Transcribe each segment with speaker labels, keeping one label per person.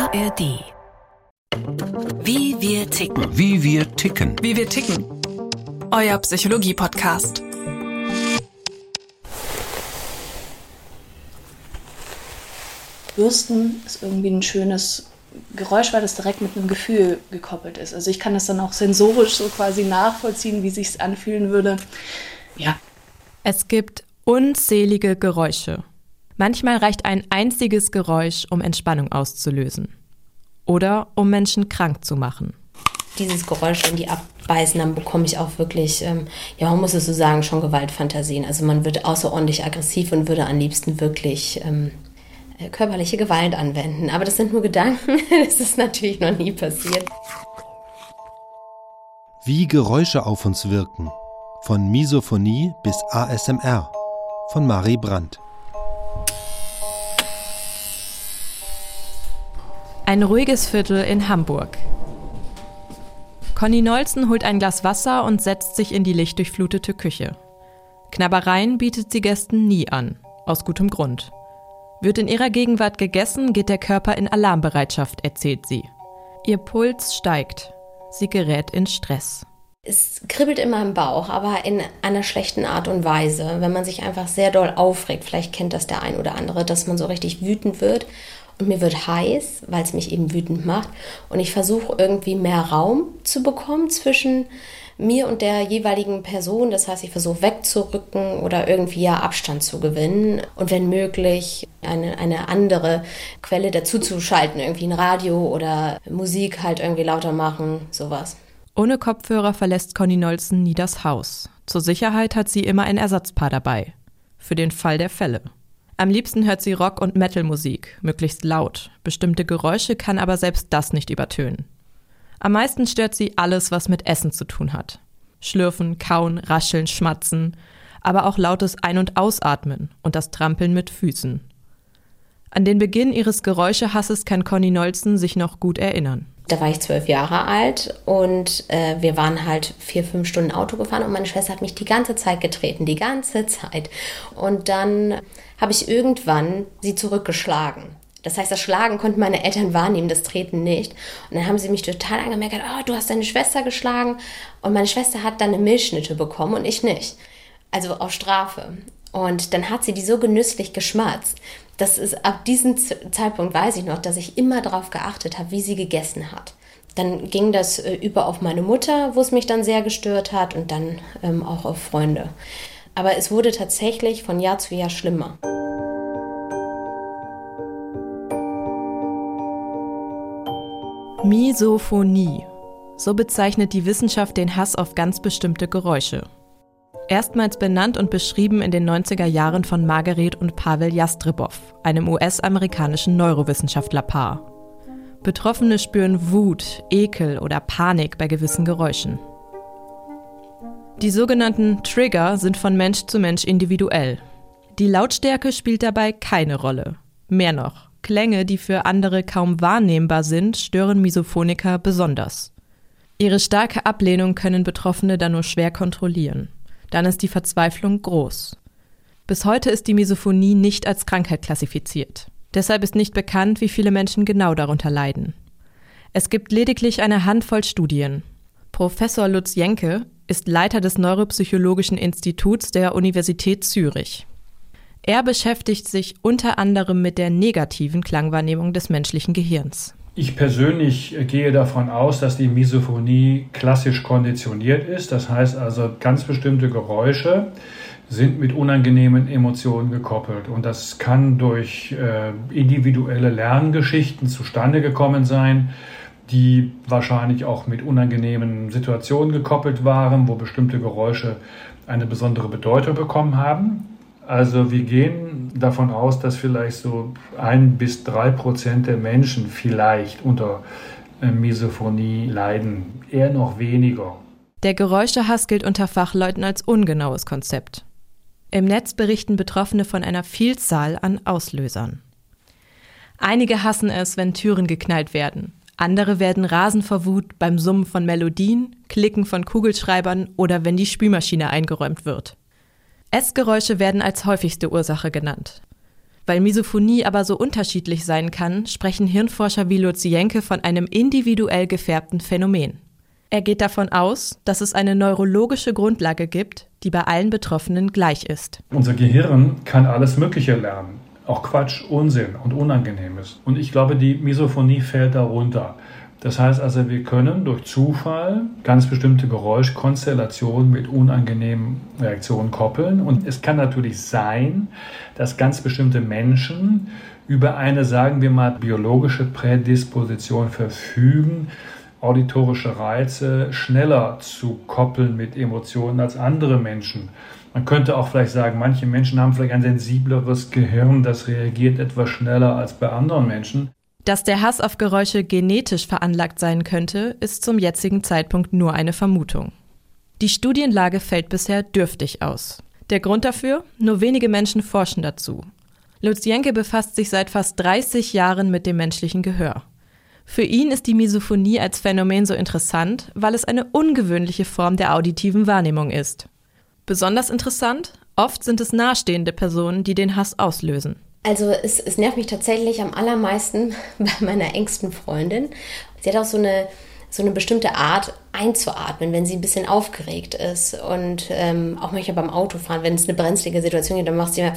Speaker 1: ARD. Wie wir ticken.
Speaker 2: Wie wir ticken.
Speaker 3: Wie wir ticken. Euer Psychologie-Podcast.
Speaker 4: Bürsten ist irgendwie ein schönes Geräusch, weil das direkt mit einem Gefühl gekoppelt ist. Also ich kann das dann auch sensorisch so quasi nachvollziehen, wie es sich anfühlen würde. Ja.
Speaker 5: Es gibt unzählige Geräusche. Manchmal reicht ein einziges Geräusch, um Entspannung auszulösen. Oder um Menschen krank zu machen.
Speaker 6: Dieses Geräusch, wenn die abbeißen, dann bekomme ich auch wirklich, man muss es so sagen, schon Gewaltfantasien. Also man wird außerordentlich aggressiv und würde am liebsten wirklich körperliche Gewalt anwenden. Aber das sind nur Gedanken, das ist natürlich noch nie passiert.
Speaker 7: Wie Geräusche auf uns wirken. Von Misophonie bis ASMR. Von Marie Brandt.
Speaker 5: Ein ruhiges Viertel in Hamburg. Conny Nolzen holt ein Glas Wasser und setzt sich in die lichtdurchflutete Küche. Knabbereien bietet sie Gästen nie an, aus gutem Grund. Wird in ihrer Gegenwart gegessen, geht der Körper in Alarmbereitschaft, erzählt sie. Ihr Puls steigt. Sie gerät in Stress.
Speaker 6: Es kribbelt immer im Bauch, aber in einer schlechten Art und Weise. Wenn man sich einfach sehr doll aufregt, vielleicht kennt das der ein oder andere, dass man so richtig wütend wird. Und mir wird heiß, weil es mich eben wütend macht. Und ich versuche irgendwie mehr Raum zu bekommen zwischen mir und der jeweiligen Person. Das heißt, ich versuche wegzurücken oder irgendwie Abstand zu gewinnen. Und wenn möglich, eine andere Quelle dazu zu schalten. Irgendwie ein Radio oder Musik halt irgendwie lauter machen, sowas.
Speaker 5: Ohne Kopfhörer verlässt Conny Nolzen nie das Haus. Zur Sicherheit hat sie immer ein Ersatzpaar dabei. Für den Fall der Fälle. Am liebsten hört sie Rock- und Metal-Musik, möglichst laut. Bestimmte Geräusche kann aber selbst das nicht übertönen. Am meisten stört sie alles, was mit Essen zu tun hat. Schlürfen, kauen, rascheln, schmatzen, aber auch lautes Ein- und Ausatmen und das Trampeln mit Füßen. An den Beginn ihres Geräuschehasses kann Conny Nolzen sich noch gut erinnern.
Speaker 6: Da war ich 12 Jahre alt und wir waren halt 4-5 Stunden Auto gefahren und meine Schwester hat mich die ganze Zeit getreten, die ganze Zeit. Und dann habe ich irgendwann sie zurückgeschlagen. Das heißt, das Schlagen konnten meine Eltern wahrnehmen, das Treten nicht. Und dann haben sie mich total angemerkt, du hast deine Schwester geschlagen. Und meine Schwester hat dann eine Milchschnitte bekommen und ich nicht. Also auf Strafe. Und dann hat sie die so genüsslich geschmatzt. Das ist ab diesem Zeitpunkt weiß ich noch, dass ich immer darauf geachtet habe, wie sie gegessen hat. Dann ging das über auf meine Mutter, wo es mich dann sehr gestört hat und dann auch auf Freunde. Aber es wurde tatsächlich von Jahr zu Jahr schlimmer.
Speaker 5: Misophonie. So bezeichnet die Wissenschaft den Hass auf ganz bestimmte Geräusche. Erstmals benannt und beschrieben in den 90er Jahren von Margaret und Pavel Jastrebow, einem US-amerikanischen Neurowissenschaftlerpaar. Betroffene spüren Wut, Ekel oder Panik bei gewissen Geräuschen. Die sogenannten Trigger sind von Mensch zu Mensch individuell. Die Lautstärke spielt dabei keine Rolle. Mehr noch, Klänge, die für andere kaum wahrnehmbar sind, stören Misophoniker besonders. Ihre starke Ablehnung können Betroffene dann nur schwer kontrollieren. Dann ist die Verzweiflung groß. Bis heute ist die Misophonie nicht als Krankheit klassifiziert. Deshalb ist nicht bekannt, wie viele Menschen genau darunter leiden. Es gibt lediglich eine Handvoll Studien. Professor Lutz Jenke ist Leiter des Neuropsychologischen Instituts der Universität Zürich. Er beschäftigt sich unter anderem mit der negativen Klangwahrnehmung des menschlichen Gehirns.
Speaker 8: Ich persönlich gehe davon aus, dass die Misophonie klassisch konditioniert ist. Das heißt also, ganz bestimmte Geräusche sind mit unangenehmen Emotionen gekoppelt. Und das kann durch individuelle Lerngeschichten zustande gekommen sein, die wahrscheinlich auch mit unangenehmen Situationen gekoppelt waren, wo bestimmte Geräusche eine besondere Bedeutung bekommen haben. Also wir gehen davon aus, dass vielleicht so 1-3% der Menschen vielleicht unter Misophonie leiden. Eher noch weniger.
Speaker 5: Der Geräuschehass gilt unter Fachleuten als ungenaues Konzept. Im Netz berichten Betroffene von einer Vielzahl an Auslösern. Einige hassen es, wenn Türen geknallt werden. Andere werden rasend vor Wut beim Summen von Melodien, Klicken von Kugelschreibern oder wenn die Spülmaschine eingeräumt wird. Essgeräusche werden als häufigste Ursache genannt. Weil Misophonie aber so unterschiedlich sein kann, sprechen Hirnforscher wie Lutz Jenke von einem individuell gefärbten Phänomen. Er geht davon aus, dass es eine neurologische Grundlage gibt, die bei allen Betroffenen gleich ist.
Speaker 8: Unser Gehirn kann alles Mögliche lernen, auch Quatsch, Unsinn und Unangenehmes. Und ich glaube, die Misophonie fällt darunter. Das heißt also, wir können durch Zufall ganz bestimmte Geräuschkonstellationen mit unangenehmen Reaktionen koppeln. Und es kann natürlich sein, dass ganz bestimmte Menschen über eine, sagen wir mal, biologische Prädisposition verfügen, auditorische Reize schneller zu koppeln mit Emotionen als andere Menschen. Man könnte auch vielleicht sagen, manche Menschen haben vielleicht ein sensibleres Gehirn, das reagiert etwas schneller als bei anderen Menschen.
Speaker 5: Dass der Hass auf Geräusche genetisch veranlagt sein könnte, ist zum jetzigen Zeitpunkt nur eine Vermutung. Die Studienlage fällt bisher dürftig aus. Der Grund dafür? Nur wenige Menschen forschen dazu. Lutz Jenke befasst sich seit fast 30 Jahren mit dem menschlichen Gehör. Für ihn ist die Misophonie als Phänomen so interessant, weil es eine ungewöhnliche Form der auditiven Wahrnehmung ist. Besonders interessant, oft sind es nahestehende Personen, die den Hass auslösen.
Speaker 6: Also es nervt mich tatsächlich am allermeisten bei meiner engsten Freundin. Sie hat auch so eine bestimmte Art einzuatmen, wenn sie ein bisschen aufgeregt ist. Und auch manchmal beim Autofahren, wenn es eine brenzlige Situation gibt, dann macht sie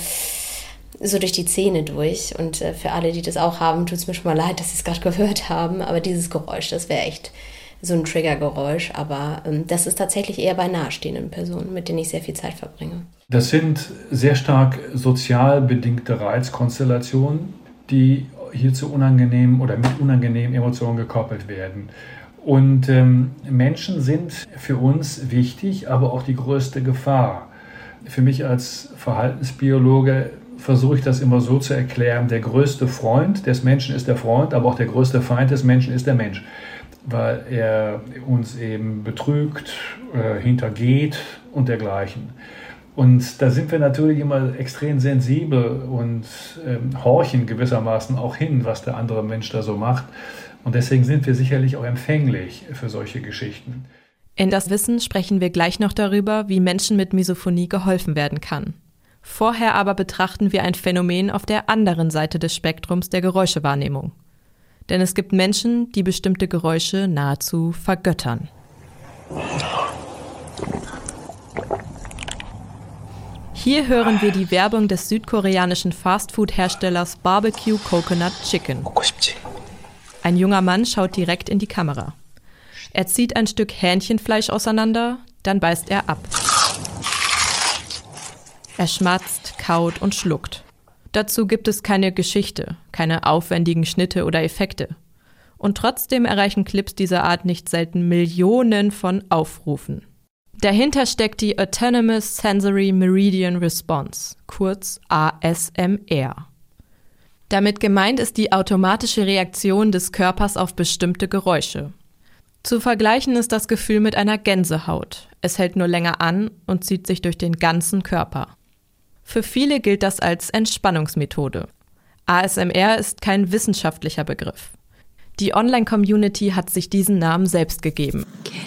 Speaker 6: so durch die Zähne durch. Und für alle, die das auch haben, tut es mir schon mal leid, dass sie es gerade gehört haben. Aber dieses Geräusch, das wäre echt so ein Triggergeräusch. Aber das ist tatsächlich eher bei nahestehenden Personen, mit denen ich sehr viel Zeit verbringe.
Speaker 8: Das sind sehr stark sozial bedingte Reizkonstellationen, die hier zu unangenehmen oder mit unangenehmen Emotionen gekoppelt werden. Und Menschen sind für uns wichtig, aber auch die größte Gefahr. Für mich als Verhaltensbiologe versuche ich das immer so zu erklären, der größte Freund des Menschen ist der Freund, aber auch der größte Feind des Menschen ist der Mensch, weil er uns eben betrügt, hintergeht und dergleichen. Und da sind wir natürlich immer extrem sensibel und horchen gewissermaßen auch hin, was der andere Mensch da so macht. Und deswegen sind wir sicherlich auch empfänglich für solche Geschichten.
Speaker 5: In das Wissen sprechen wir gleich noch darüber, wie Menschen mit Misophonie geholfen werden kann. Vorher aber betrachten wir ein Phänomen auf der anderen Seite des Spektrums der Geräuschewahrnehmung. Denn es gibt Menschen, die bestimmte Geräusche nahezu vergöttern. Hier hören wir die Werbung des südkoreanischen Fastfood-Herstellers Barbecue Coconut Chicken. Ein junger Mann schaut direkt in die Kamera. Er zieht ein Stück Hähnchenfleisch auseinander, dann beißt er ab. Er schmatzt, kaut und schluckt. Dazu gibt es keine Geschichte, keine aufwendigen Schnitte oder Effekte. Und trotzdem erreichen Clips dieser Art nicht selten Millionen von Aufrufen. Dahinter steckt die Autonomous Sensory Meridian Response, kurz ASMR. Damit gemeint ist die automatische Reaktion des Körpers auf bestimmte Geräusche. Zu vergleichen ist das Gefühl mit einer Gänsehaut. Es hält nur länger an und zieht sich durch den ganzen Körper. Für viele gilt das als Entspannungsmethode. ASMR ist kein wissenschaftlicher Begriff. Die Online-Community hat sich diesen Namen selbst gegeben.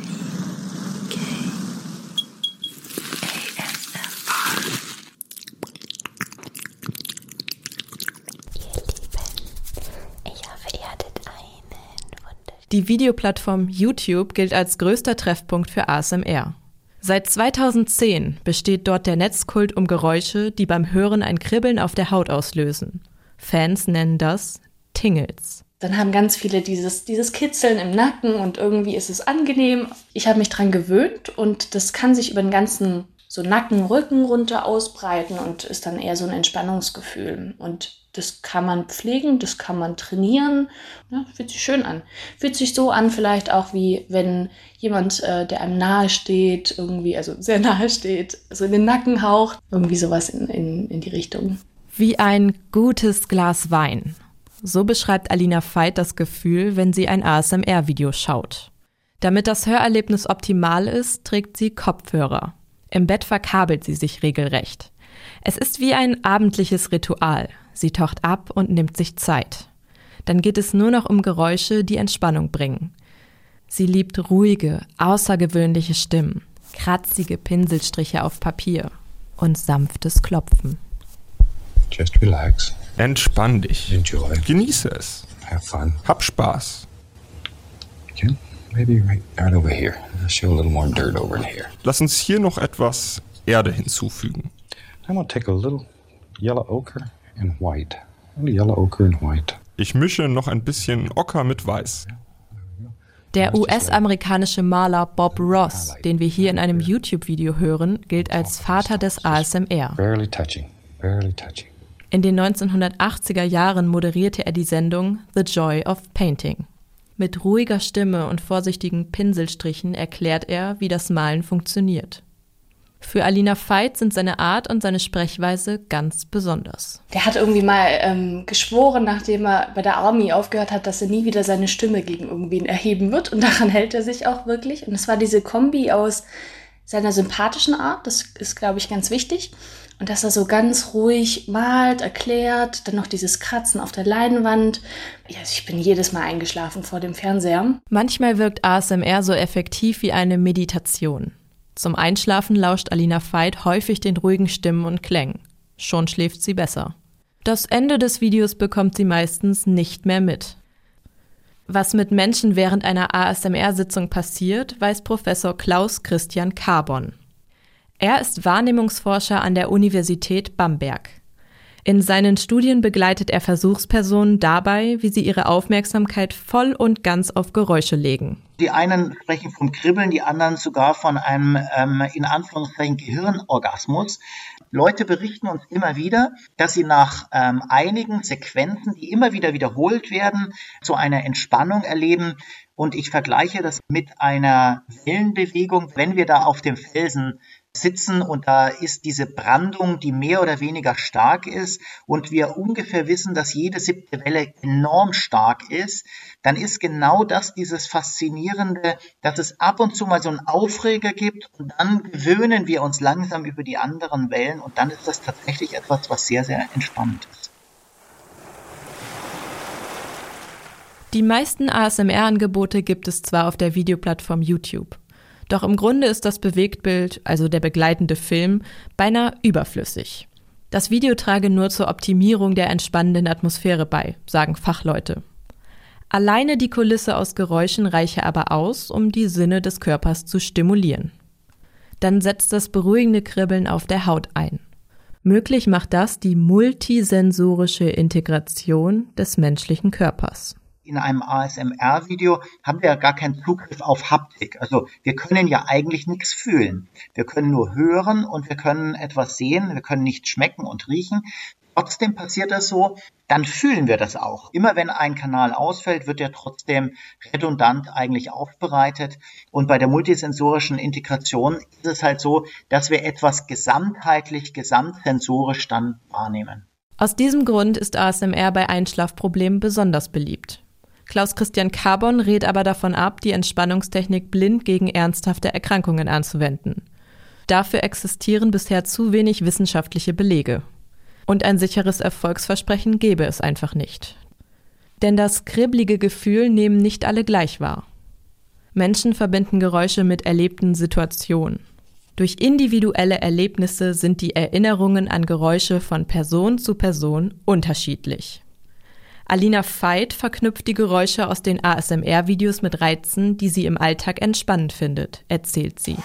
Speaker 5: Die Videoplattform YouTube gilt als größter Treffpunkt für ASMR. Seit 2010 besteht dort der Netzkult um Geräusche, die beim Hören ein Kribbeln auf der Haut auslösen. Fans nennen das Tingles.
Speaker 4: Dann haben ganz viele dieses Kitzeln im Nacken und irgendwie ist es angenehm. Ich habe mich dran gewöhnt und das kann sich über den ganzen so Nacken, Rücken runter ausbreiten und ist dann eher so ein Entspannungsgefühl. Und das kann man pflegen, das kann man trainieren. Ja, fühlt sich schön an. Fühlt sich so an vielleicht auch wie wenn jemand, der einem nahe steht, irgendwie, also sehr nahe steht, so in den Nacken haucht. Irgendwie sowas in die Richtung.
Speaker 5: Wie ein gutes Glas Wein. So beschreibt Alina Veit das Gefühl, wenn sie ein ASMR-Video schaut. Damit das Hörerlebnis optimal ist, trägt sie Kopfhörer. Im Bett verkabelt sie sich regelrecht. Es ist wie ein abendliches Ritual. Sie taucht ab und nimmt sich Zeit. Dann geht es nur noch um Geräusche, die Entspannung bringen. Sie liebt ruhige, außergewöhnliche Stimmen, kratzige Pinselstriche auf Papier und sanftes Klopfen.
Speaker 2: Just relax. Entspann dich.
Speaker 9: Enjoy.
Speaker 2: Genieße es.
Speaker 9: Have fun.
Speaker 2: Hab Spaß.
Speaker 9: Okay, maybe right over here. I'll show a little more dirt over in here.
Speaker 2: Lass uns hier noch etwas Erde hinzufügen.
Speaker 9: I'm gonna take a little yellow ochre and white. A little yellow ochre and white.
Speaker 2: Ich mische noch ein bisschen Ocker mit Weiß.
Speaker 5: Der US-amerikanische Maler Bob Ross, den wir hier in einem YouTube-Video hören, gilt als Vater des ASMR.
Speaker 9: Barely touching. Barely touching.
Speaker 5: In den 1980er Jahren moderierte er die Sendung The Joy of Painting. Mit ruhiger Stimme und vorsichtigen Pinselstrichen erklärt er, wie das Malen funktioniert. Für Alina Veit sind seine Art und seine Sprechweise ganz besonders.
Speaker 4: Der hat irgendwie mal geschworen, nachdem er bei der Army aufgehört hat, dass er nie wieder seine Stimme gegen irgendwen erheben wird. Und daran hält er sich auch wirklich. Und es war diese Kombi aus seiner sympathischen Art, das ist, glaube ich, ganz wichtig. Und dass er so ganz ruhig malt, erklärt, dann noch dieses Kratzen auf der Leinwand. Ja, ich bin jedes Mal eingeschlafen vor dem Fernseher.
Speaker 5: Manchmal wirkt ASMR so effektiv wie eine Meditation. Zum Einschlafen lauscht Alina Veit häufig den ruhigen Stimmen und Klängen. Schon schläft sie besser. Das Ende des Videos bekommt sie meistens nicht mehr mit. Was mit Menschen während einer ASMR-Sitzung passiert, weiß Professor Klaus Christian Carbon. Er ist Wahrnehmungsforscher an der Universität Bamberg. In seinen Studien begleitet er Versuchspersonen dabei, wie sie ihre Aufmerksamkeit voll und ganz auf Geräusche legen.
Speaker 10: Die einen sprechen vom Kribbeln, die anderen sogar von einem, in Anführungszeichen, Gehirnorgasmus. Leute berichten uns immer wieder, dass sie nach einigen Sequenzen, die immer wieder wiederholt werden, zu einer Entspannung erleben. Und ich vergleiche das mit einer Wellenbewegung, wenn wir da auf dem Felsen sitzen und da ist diese Brandung, die mehr oder weniger stark ist und wir ungefähr wissen, dass jede 7. Welle enorm stark ist, dann ist genau das dieses Faszinierende, dass es ab und zu mal so einen Aufreger gibt und dann gewöhnen wir uns langsam über die anderen Wellen und dann ist das tatsächlich etwas, was sehr, sehr entspannend ist.
Speaker 5: Die meisten ASMR-Angebote gibt es zwar auf der Videoplattform YouTube. Doch im Grunde ist das Bewegtbild, also der begleitende Film, beinahe überflüssig. Das Video trage nur zur Optimierung der entspannenden Atmosphäre bei, sagen Fachleute. Alleine die Kulisse aus Geräuschen reiche aber aus, um die Sinne des Körpers zu stimulieren. Dann setzt das beruhigende Kribbeln auf der Haut ein. Möglich macht das die multisensorische Integration des menschlichen Körpers.
Speaker 10: In einem ASMR-Video haben wir ja gar keinen Zugriff auf Haptik. Also wir können ja eigentlich nichts fühlen. Wir können nur hören und wir können etwas sehen. Wir können nicht schmecken und riechen. Trotzdem passiert das so, dann fühlen wir das auch. Immer wenn ein Kanal ausfällt, wird er trotzdem redundant eigentlich aufbereitet. Und bei der multisensorischen Integration ist es halt so, dass wir etwas gesamtheitlich, gesamtsensorisch dann wahrnehmen.
Speaker 5: Aus diesem Grund ist ASMR bei Einschlafproblemen besonders beliebt. Klaus Christian Carbon rät aber davon ab, die Entspannungstechnik blind gegen ernsthafte Erkrankungen anzuwenden. Dafür existieren bisher zu wenig wissenschaftliche Belege. Und ein sicheres Erfolgsversprechen gäbe es einfach nicht. Denn das kribbelige Gefühl nehmen nicht alle gleich wahr. Menschen verbinden Geräusche mit erlebten Situationen. Durch individuelle Erlebnisse sind die Erinnerungen an Geräusche von Person zu Person unterschiedlich. Alina Veit verknüpft die Geräusche aus den ASMR-Videos mit Reizen, die sie im Alltag entspannend findet, erzählt sie.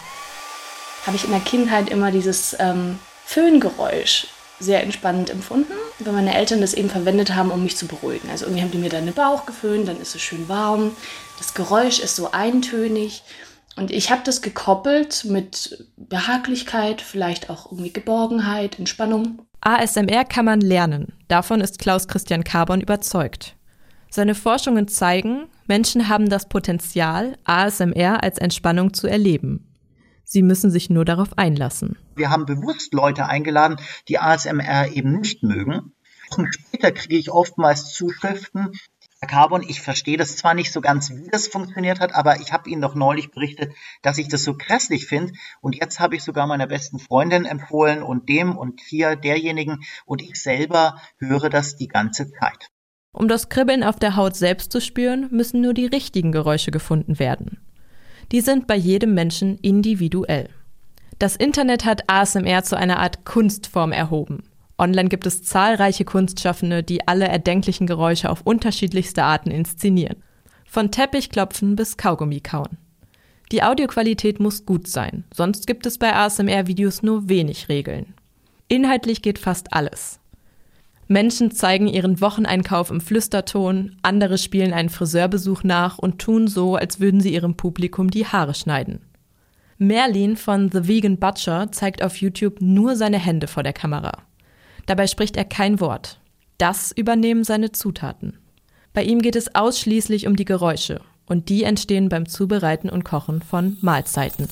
Speaker 4: Habe ich in der Kindheit immer dieses Föhngeräusch sehr entspannend empfunden, weil meine Eltern das eben verwendet haben, um mich zu beruhigen. Also irgendwie haben die mir dann den Bauch geföhnt, dann ist es schön warm. Das Geräusch ist so eintönig. Und ich habe das gekoppelt mit Behaglichkeit, vielleicht auch irgendwie Geborgenheit, Entspannung.
Speaker 5: ASMR kann man lernen. Davon ist Klaus Christian Carbon überzeugt. Seine Forschungen zeigen, Menschen haben das Potenzial, ASMR als Entspannung zu erleben. Sie müssen sich nur darauf einlassen.
Speaker 10: Wir haben bewusst Leute eingeladen, die ASMR eben nicht mögen. Und später kriege ich oftmals Zuschriften, Herr Carbon, ich verstehe das zwar nicht so ganz, wie das funktioniert hat, aber ich habe Ihnen doch neulich berichtet, dass ich das so grässlich finde. Und jetzt habe ich sogar meiner besten Freundin empfohlen und dem und hier derjenigen. Und ich selber höre das die ganze Zeit.
Speaker 5: Um das Kribbeln auf der Haut selbst zu spüren, müssen nur die richtigen Geräusche gefunden werden. Die sind bei jedem Menschen individuell. Das Internet hat ASMR zu einer Art Kunstform erhoben. Online gibt es zahlreiche Kunstschaffende, die alle erdenklichen Geräusche auf unterschiedlichste Arten inszenieren. Von Teppichklopfen bis Kaugummi kauen. Die Audioqualität muss gut sein, sonst gibt es bei ASMR-Videos nur wenig Regeln. Inhaltlich geht fast alles. Menschen zeigen ihren Wocheneinkauf im Flüsterton, andere spielen einen Friseurbesuch nach und tun so, als würden sie ihrem Publikum die Haare schneiden. Merlin von The Vegan Butcher zeigt auf YouTube nur seine Hände vor der Kamera. Dabei spricht er kein Wort. Das übernehmen seine Zutaten. Bei ihm geht es ausschließlich um die Geräusche und die entstehen beim Zubereiten und Kochen von Mahlzeiten.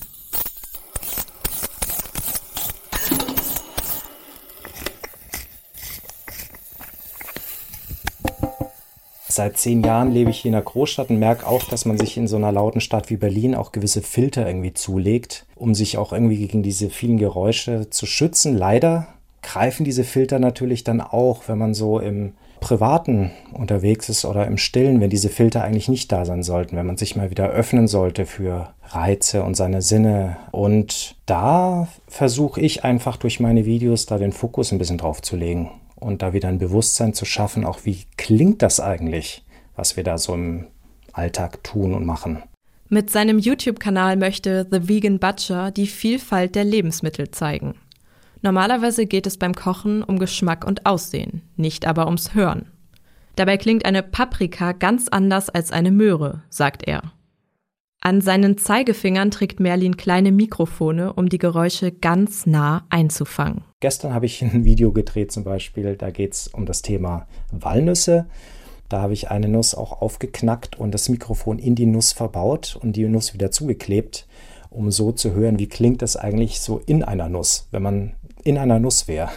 Speaker 11: Seit 10 Jahren lebe ich hier in einer Großstadt und merke auch, dass man sich in so einer lauten Stadt wie Berlin auch gewisse Filter irgendwie zulegt, um sich auch irgendwie gegen diese vielen Geräusche zu schützen. Leider greifen diese Filter natürlich dann auch, wenn man so im Privaten unterwegs ist oder im Stillen, wenn diese Filter eigentlich nicht da sein sollten, wenn man sich mal wieder öffnen sollte für Reize und seine Sinne. Und da versuche ich einfach durch meine Videos da den Fokus ein bisschen drauf zu legen. Und da wieder ein Bewusstsein zu schaffen, auch wie klingt das eigentlich, was wir da so im Alltag tun und machen.
Speaker 5: Mit seinem YouTube-Kanal möchte The Vegan Butcher die Vielfalt der Lebensmittel zeigen. Normalerweise geht es beim Kochen um Geschmack und Aussehen, nicht aber ums Hören. Dabei klingt eine Paprika ganz anders als eine Möhre, sagt er. An seinen Zeigefingern trägt Merlin kleine Mikrofone, um die Geräusche ganz nah einzufangen.
Speaker 11: Gestern habe ich ein Video gedreht zum Beispiel, da geht es um das Thema Walnüsse. Da habe ich eine Nuss auch aufgeknackt und das Mikrofon in die Nuss verbaut und die Nuss wieder zugeklebt, um so zu hören, wie klingt es eigentlich so in einer Nuss, wenn man in einer Nuss wäre.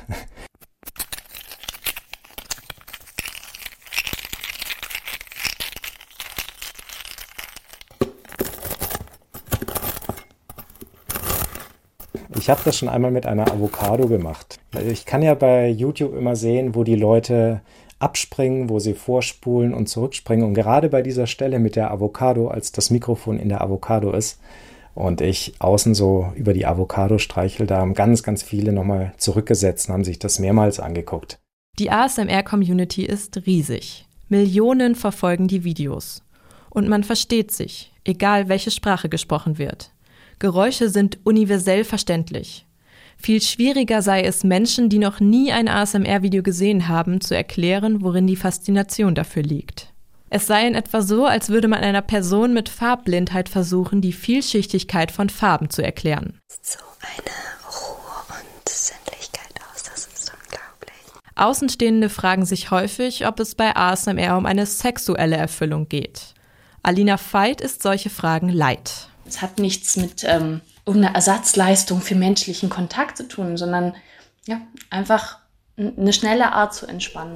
Speaker 11: Ich habe das schon einmal mit einer Avocado gemacht. Also ich kann ja bei YouTube immer sehen, wo die Leute abspringen, wo sie vorspulen und zurückspringen. Und gerade bei dieser Stelle mit der Avocado, als das Mikrofon in der Avocado ist und ich außen so über die Avocado streichel, da haben ganz, ganz viele nochmal zurückgesetzt und haben sich das mehrmals angeguckt.
Speaker 5: Die ASMR-Community ist riesig. Millionen verfolgen die Videos. Und man versteht sich, egal welche Sprache gesprochen wird. Geräusche sind universell verständlich. Viel schwieriger sei es, Menschen, die noch nie ein ASMR-Video gesehen haben, zu erklären, worin die Faszination dafür liegt. Es sei in etwa so, als würde man einer Person mit Farbblindheit versuchen, die Vielschichtigkeit von Farben zu erklären.
Speaker 6: So eine Ruhe und Sinnlichkeit aus, das ist unglaublich.
Speaker 5: Außenstehende fragen sich häufig, ob es bei ASMR um eine sexuelle Erfüllung geht. Alina Veit ist solche Fragen leid.
Speaker 4: Es hat nichts mit irgendeiner Ersatzleistung für menschlichen Kontakt zu tun, sondern ja, einfach eine schnelle Art zu entspannen.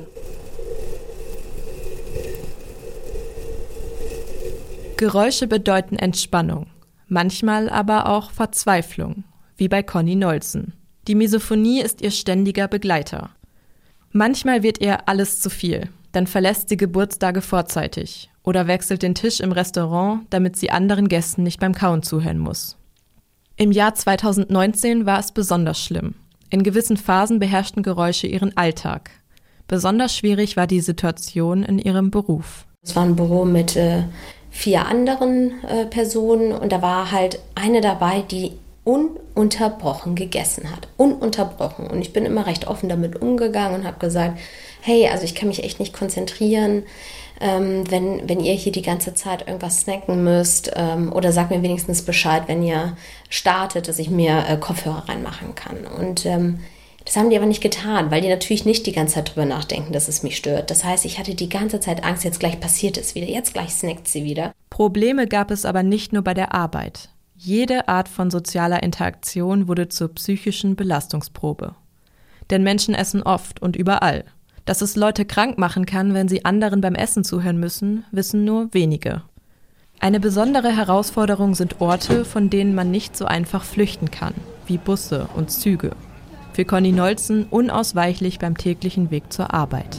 Speaker 5: Geräusche bedeuten Entspannung, manchmal aber auch Verzweiflung, wie bei Conny Nolzen. Die Misophonie ist ihr ständiger Begleiter. Manchmal wird ihr alles zu viel, dann verlässt sie Geburtstage vorzeitig oder wechselt den Tisch im Restaurant, damit sie anderen Gästen nicht beim Kauen zuhören muss. Im Jahr 2019 war es besonders schlimm. In gewissen Phasen beherrschten Geräusche ihren Alltag. Besonders schwierig war die Situation in ihrem Beruf.
Speaker 6: Es war ein Büro mit 4 anderen Personen und da war halt eine dabei, die ununterbrochen gegessen hat. Ununterbrochen. Und ich bin immer recht offen damit umgegangen und habe gesagt, hey, also ich kann mich echt nicht konzentrieren, wenn ihr hier die ganze Zeit irgendwas snacken müsst oder sagt mir wenigstens Bescheid, wenn ihr startet, dass ich mir Kopfhörer reinmachen kann. Und das haben die aber nicht getan, weil die natürlich nicht die ganze Zeit drüber nachdenken, dass es mich stört. Das heißt, ich hatte die ganze Zeit Angst, jetzt gleich passiert es wieder, jetzt gleich snackt sie wieder.
Speaker 5: Probleme gab es aber nicht nur bei der Arbeit. Jede Art von sozialer Interaktion wurde zur psychischen Belastungsprobe. Denn Menschen essen oft und überall. Dass es Leute krank machen kann, wenn sie anderen beim Essen zuhören müssen, wissen nur wenige. Eine besondere Herausforderung sind Orte, von denen man nicht so einfach flüchten kann, wie Busse und Züge. Für Conny Nolzen unausweichlich beim täglichen Weg zur Arbeit.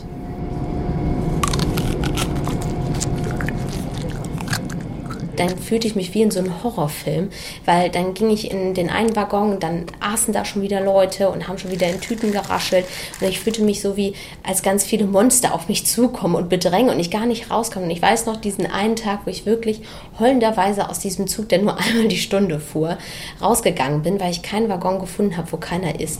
Speaker 6: dann fühlte ich mich wie in so einem Horrorfilm, weil dann ging ich in den einen Waggon und dann aßen da schon wieder Leute und haben schon wieder in Tüten geraschelt und ich fühlte mich so wie, als ganz viele Monster auf mich zukommen und bedrängen und ich gar nicht rauskomme. Und ich weiß noch diesen einen Tag, wo ich wirklich heulenderweise aus diesem Zug, der nur einmal die Stunde fuhr, rausgegangen bin, weil ich keinen Waggon gefunden habe, wo keiner ist.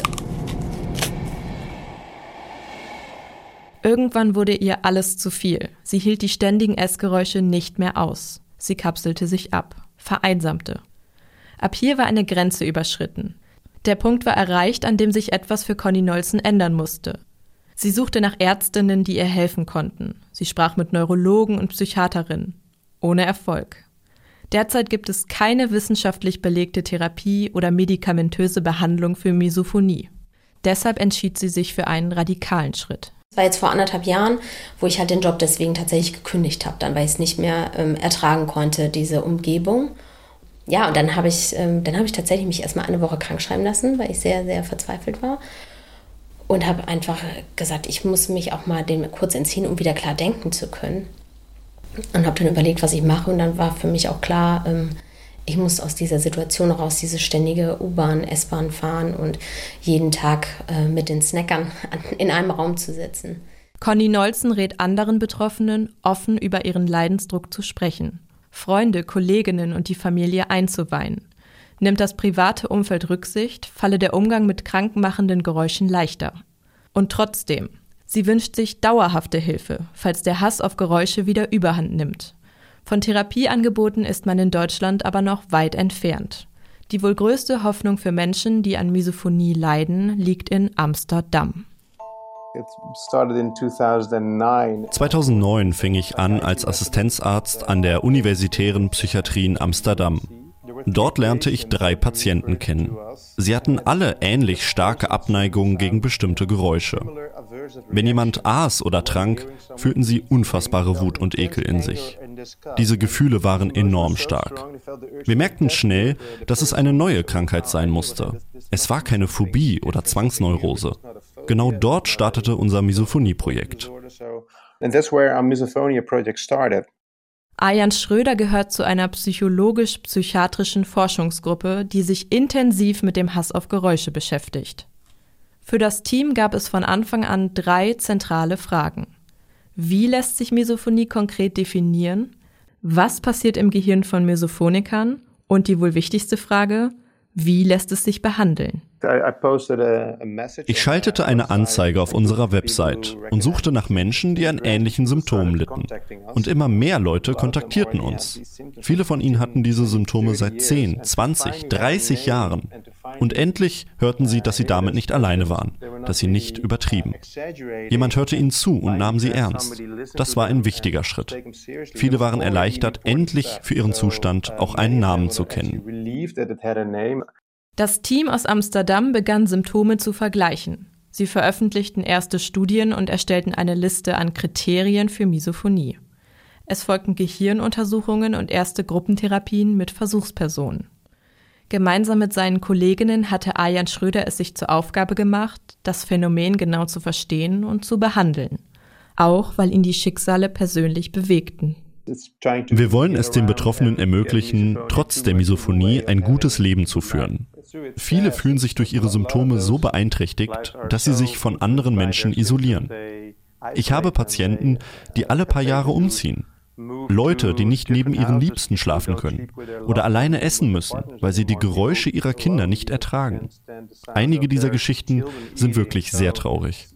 Speaker 5: Irgendwann wurde ihr alles zu viel. Sie hielt die ständigen Essgeräusche nicht mehr aus. Sie kapselte sich ab, vereinsamte. Ab hier war eine Grenze überschritten. Der Punkt war erreicht, an dem sich etwas für Conny Nolzen ändern musste. Sie suchte nach Ärztinnen, die ihr helfen konnten. Sie sprach mit Neurologen und Psychiaterinnen. Ohne Erfolg. Derzeit gibt es keine wissenschaftlich belegte Therapie oder medikamentöse Behandlung für Misophonie. Deshalb entschied sie sich für einen radikalen Schritt.
Speaker 6: Das war jetzt vor 1,5 Jahren, wo ich halt den Job deswegen tatsächlich gekündigt habe, dann, weil ich es nicht mehr ertragen konnte, diese Umgebung. Ja, und dann habe ich tatsächlich mich erstmal eine Woche krank schreiben lassen, weil ich sehr, sehr verzweifelt war. Und habe einfach gesagt, ich muss mich auch mal dem kurz entziehen, um wieder klar denken zu können. Und habe dann überlegt, was ich mache. Und dann war für mich auch klar, ich muss aus dieser Situation raus, diese ständige U-Bahn, S-Bahn fahren und jeden Tag mit den Snackern in einem Raum zu sitzen.
Speaker 5: Conny Nolzen rät anderen Betroffenen, offen über ihren Leidensdruck zu sprechen, Freunde, Kolleginnen und die Familie einzuweihen. Nimmt das private Umfeld Rücksicht, falle der Umgang mit krankmachenden Geräuschen leichter. Und trotzdem, sie wünscht sich dauerhafte Hilfe, falls der Hass auf Geräusche wieder Überhand nimmt. Von Therapieangeboten ist man in Deutschland aber noch weit entfernt. Die wohl größte Hoffnung für Menschen, die an Misophonie leiden, liegt in Amsterdam.
Speaker 12: 2009 fing ich an als Assistenzarzt an der Universitären Psychiatrie in Amsterdam. Dort lernte ich 3 Patienten kennen. Sie hatten alle ähnlich starke Abneigungen gegen bestimmte Geräusche. Wenn jemand aß oder trank, fühlten sie unfassbare Wut und Ekel in sich. Diese Gefühle waren enorm stark. Wir merkten schnell, dass es eine neue Krankheit sein musste. Es war keine Phobie oder Zwangsneurose. Genau dort startete unser Misophonie-Projekt.
Speaker 5: Arjan Schröder gehört zu einer psychologisch-psychiatrischen Forschungsgruppe, die sich intensiv mit dem Hass auf Geräusche beschäftigt. Für das Team gab es von Anfang an 3 zentrale Fragen. Wie lässt sich Misophonie konkret definieren? Was passiert im Gehirn von Misophonikern? Und die wohl wichtigste Frage, wie lässt es sich behandeln?
Speaker 12: Ich schaltete eine Anzeige auf unserer Website und suchte nach Menschen, die an ähnlichen Symptomen litten. Und immer mehr Leute kontaktierten uns. Viele von ihnen hatten diese Symptome seit 10, 20, 30 Jahren. Und endlich hörten sie, dass sie damit nicht alleine waren, dass sie nicht übertrieben. Jemand hörte ihnen zu und nahm sie ernst. Das war ein wichtiger Schritt. Viele waren erleichtert, endlich für ihren Zustand auch einen Namen zu kennen.
Speaker 5: Das Team aus Amsterdam begann Symptome zu vergleichen. Sie veröffentlichten erste Studien und erstellten eine Liste an Kriterien für Misophonie. Es folgten Gehirnuntersuchungen und erste Gruppentherapien mit Versuchspersonen. Gemeinsam mit seinen Kolleginnen hatte Arjan Schröder es sich zur Aufgabe gemacht, das Phänomen genau zu verstehen und zu behandeln. Auch weil ihn die Schicksale persönlich bewegten.
Speaker 12: Wir wollen es den Betroffenen ermöglichen, trotz der Misophonie ein gutes Leben zu führen. Viele fühlen sich durch ihre Symptome so beeinträchtigt, dass sie sich von anderen Menschen isolieren. Ich habe Patienten, die alle paar Jahre umziehen. Leute, die nicht neben ihren Liebsten schlafen können oder alleine essen müssen, weil sie die Geräusche ihrer Kinder nicht ertragen. Einige dieser Geschichten sind wirklich sehr traurig.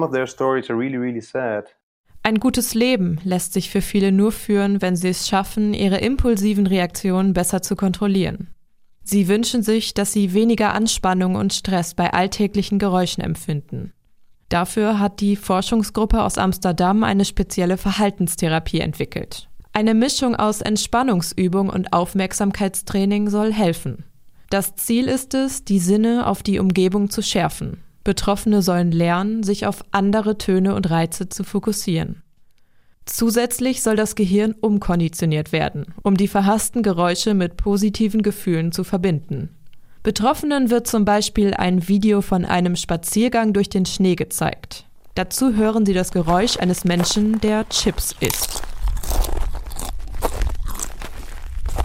Speaker 5: Ein gutes Leben lässt sich für viele nur führen, wenn sie es schaffen, ihre impulsiven Reaktionen besser zu kontrollieren. Sie wünschen sich, dass sie weniger Anspannung und Stress bei alltäglichen Geräuschen empfinden. Dafür hat die Forschungsgruppe aus Amsterdam eine spezielle Verhaltenstherapie entwickelt. Eine Mischung aus Entspannungsübung und Aufmerksamkeitstraining soll helfen. Das Ziel ist es, die Sinne auf die Umgebung zu schärfen. Betroffene sollen lernen, sich auf andere Töne und Reize zu fokussieren. Zusätzlich soll das Gehirn umkonditioniert werden, um die verhassten Geräusche mit positiven Gefühlen zu verbinden. Betroffenen wird zum Beispiel ein Video von einem Spaziergang durch den Schnee gezeigt. Dazu hören sie das Geräusch eines Menschen, der Chips isst.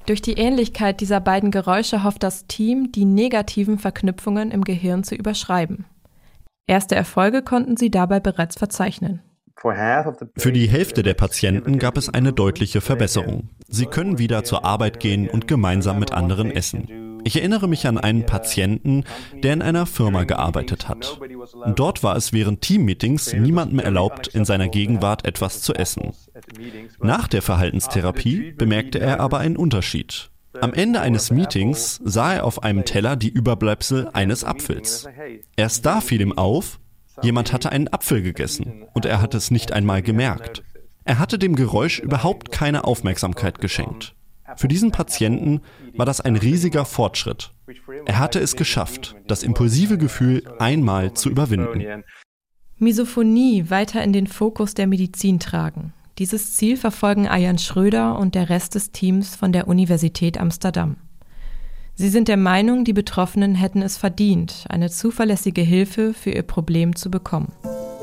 Speaker 5: Durch die Ähnlichkeit dieser beiden Geräusche hofft das Team, die negativen Verknüpfungen im Gehirn zu überschreiben. Erste Erfolge konnten sie dabei bereits verzeichnen.
Speaker 12: Für die Hälfte der Patienten gab es eine deutliche Verbesserung. Sie können wieder zur Arbeit gehen und gemeinsam mit anderen essen. Ich erinnere mich an einen Patienten, der in einer Firma gearbeitet hat. Dort war es während Teammeetings niemandem erlaubt, in seiner Gegenwart etwas zu essen. Nach der Verhaltenstherapie bemerkte er aber einen Unterschied. Am Ende eines Meetings sah er auf einem Teller die Überbleibsel eines Apfels. Erst da fiel ihm auf, jemand hatte einen Apfel gegessen und er hatte es nicht einmal gemerkt. Er hatte dem Geräusch überhaupt keine Aufmerksamkeit geschenkt. Für diesen Patienten war das ein riesiger Fortschritt. Er hatte es geschafft, das impulsive Gefühl einmal zu überwinden.
Speaker 5: Misophonie weiter in den Fokus der Medizin tragen. Dieses Ziel verfolgen Arjan Schröder und der Rest des Teams von der Universität Amsterdam. Sie sind der Meinung, die Betroffenen hätten es verdient, eine zuverlässige Hilfe für ihr Problem zu bekommen.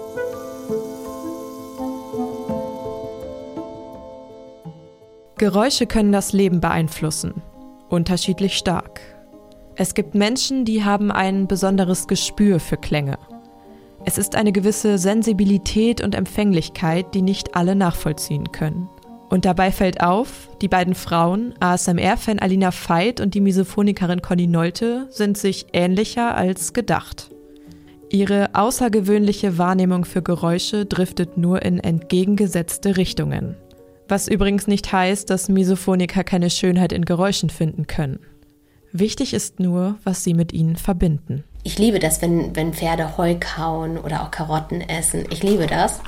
Speaker 5: Geräusche können das Leben beeinflussen, unterschiedlich stark. Es gibt Menschen, die haben ein besonderes Gespür für Klänge. Es ist eine gewisse Sensibilität und Empfänglichkeit, die nicht alle nachvollziehen können. Und dabei fällt auf, die beiden Frauen, ASMR-Fan Alina Veit und die Misophonikerin Conny Nolte, sind sich ähnlicher als gedacht. Ihre außergewöhnliche Wahrnehmung für Geräusche driftet nur in entgegengesetzte Richtungen. Was übrigens nicht heißt, dass Misophoniker keine Schönheit in Geräuschen finden können. Wichtig ist nur, was sie mit ihnen verbinden.
Speaker 6: Ich liebe das, wenn Pferde Heu kauen oder auch Karotten essen. Ich liebe das.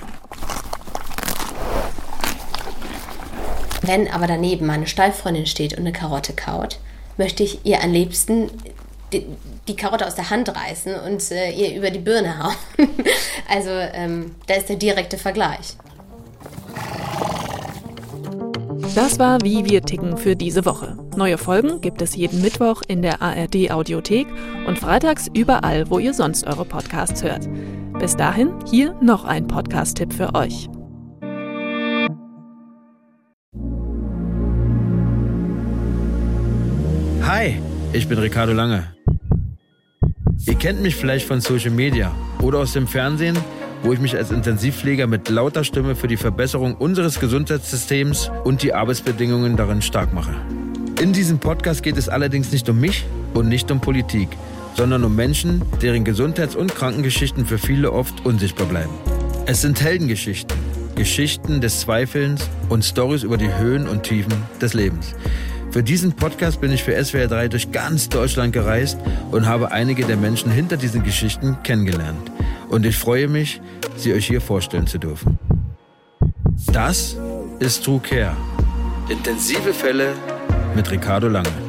Speaker 6: Wenn aber daneben meine Stallfreundin steht und eine Karotte kaut, möchte ich ihr am liebsten die Karotte aus der Hand reißen und ihr über die Birne hauen. Also da ist der direkte Vergleich.
Speaker 3: Das war Wie wir ticken für diese Woche. Neue Folgen gibt es jeden Mittwoch in der ARD-Audiothek und freitags überall, wo ihr sonst eure Podcasts hört. Bis dahin, hier noch ein Podcast-Tipp für euch.
Speaker 13: Hi, ich bin Ricardo Lange. Ihr kennt mich vielleicht von Social Media oder aus dem Fernsehen, wo ich mich als Intensivpfleger mit lauter Stimme für die Verbesserung unseres Gesundheitssystems und die Arbeitsbedingungen darin stark mache. In diesem Podcast geht es allerdings nicht um mich und nicht um Politik, sondern um Menschen, deren Gesundheits- und Krankengeschichten für viele oft unsichtbar bleiben. Es sind Heldengeschichten, Geschichten des Zweifelns und Storys über die Höhen und Tiefen des Lebens. Für diesen Podcast bin ich für SWR 3 durch ganz Deutschland gereist und habe einige der Menschen hinter diesen Geschichten kennengelernt. Und ich freue mich, sie euch hier vorstellen zu dürfen. Das ist True Care. Intensive Fälle mit Ricardo Lange.